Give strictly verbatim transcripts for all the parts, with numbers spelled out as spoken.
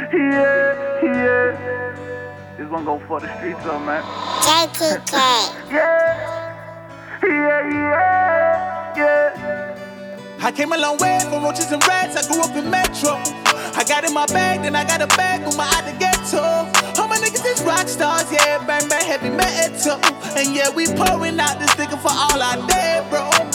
Yeah, yeah. This one go for the streets though, man. J T K. Yeah, yeah, yeah, yeah. I came a long way from roaches and rats. I grew up in Metro. I got in my bag, then I got a bag with my eye to ghetto. All my niggas is rock stars, yeah, bang bang heavy metal. And yeah, we pouring out this nigga for all our dead bros.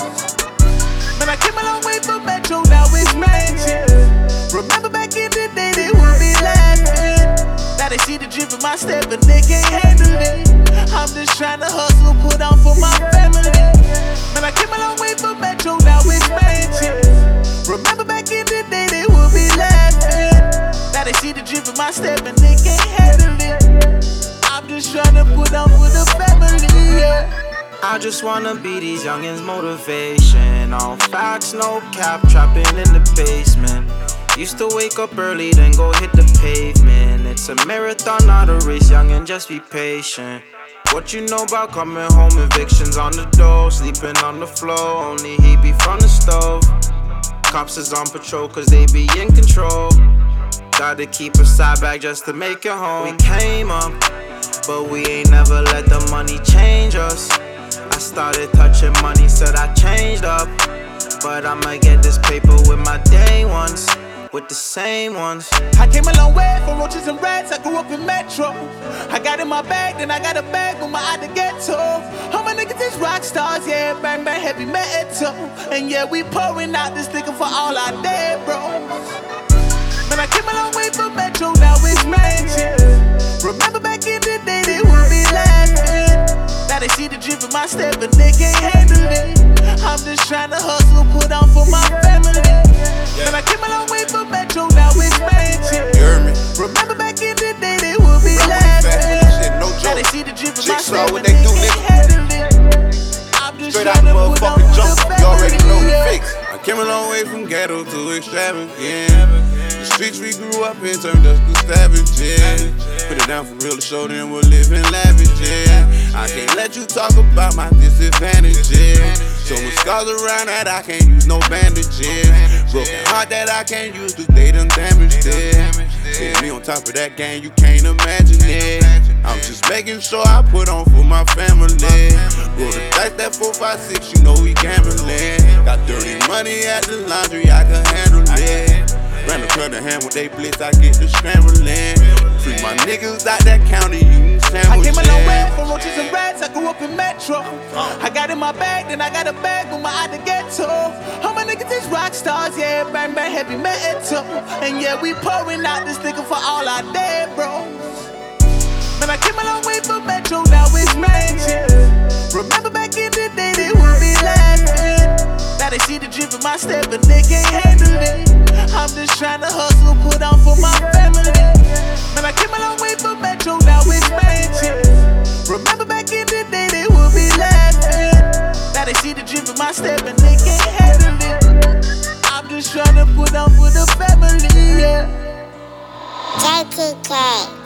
Man, I came a long way from Metro, now it's mansions. Remember back in the day, they would be laughing. Now they see the drip in my step, but they can't handle it. I'm just trying to hustle, put on for my family. Man, I came a long way from Metro, now it's mansions. Remember back in the day, they would be laughing. Now they see the drip in my step, and they can't handle it. I'm just trying to put on for the family, yeah. I just wanna be these youngins' motivation. All facts, no cap, trapping in the basement. Used to wake up early, then go hit the pavement. It's a marathon, not a race, youngin', just be patient. What you know about coming home, evictions on the door, sleeping on the floor, only he be from the stove. Cops is on patrol cause they be in control. Gotta keep a side bag just to make it home. We came up, but we ain't never let the money change us. I started touching money, said I changed up. But I'ma get this paper with my day ones, with the same ones. I came a long way from roaches and rats, I grew up in Metro. I got in my bag, then I got a bag with my eye to ghetto. All my niggas is rock stars, yeah, bang bang heavy metal. And yeah, we pouring out this nigga for all our dead bros. Man, I came a long way from Metro, now it's mansions. Remember back in the day, they would be laughing. Now they see the drip in my step, but they can't handle it. I'm just trying to hustle, put on for my family. Man, I came a long way from Metro, now it's mansions. You heard me? Remember back in the day, they would be laughing. Shit, no Now they joke. see the drip in my Jigsaw, step, what but they they do, can't nigga? handle it. I'm just Straight out trying the to put on motherfucking for jump. the You already know the family. fix. I came a long way from ghetto to extravagant. The streets we grew up in turned us to savages. Put it down for real to show them we're living lavish. I can't let you talk about my disadvantages. So much scars around that I can't use no bandages. Broken heart that I can't use cause they done damaged it. See me on top of that game, you can't imagine it. I'm just making sure I put on for my family. Roll the dice, that four, five, six, you know we gambling. Got dirty money at the laundry, I can handle it. Ran a cut of hand when they blitz, I get the scrambling. Free my niggas out that county, eating sandwiches. I came a long way from roaches and rats, I grew up in Metro. I got in my bag, then I got a bag with my eye to ghetto. All my niggas is rock stars, yeah, bang bang heavy metal. And yeah, we pouring out this nigga for all our dead bros. Man, I came a long way from Metro, now it's mansions. Remember back in the day, they would be laughing. Now they see the drip in my step, but they can't handle it. I'm just trying to hustle, put on for my family. Man, I came a long way from Metro, now it's mansions. Remember back in the day, they would be laughing. Now they see the drip in my step, and they can't handle it. I'm just trying to put on for the family, yeah. J T K.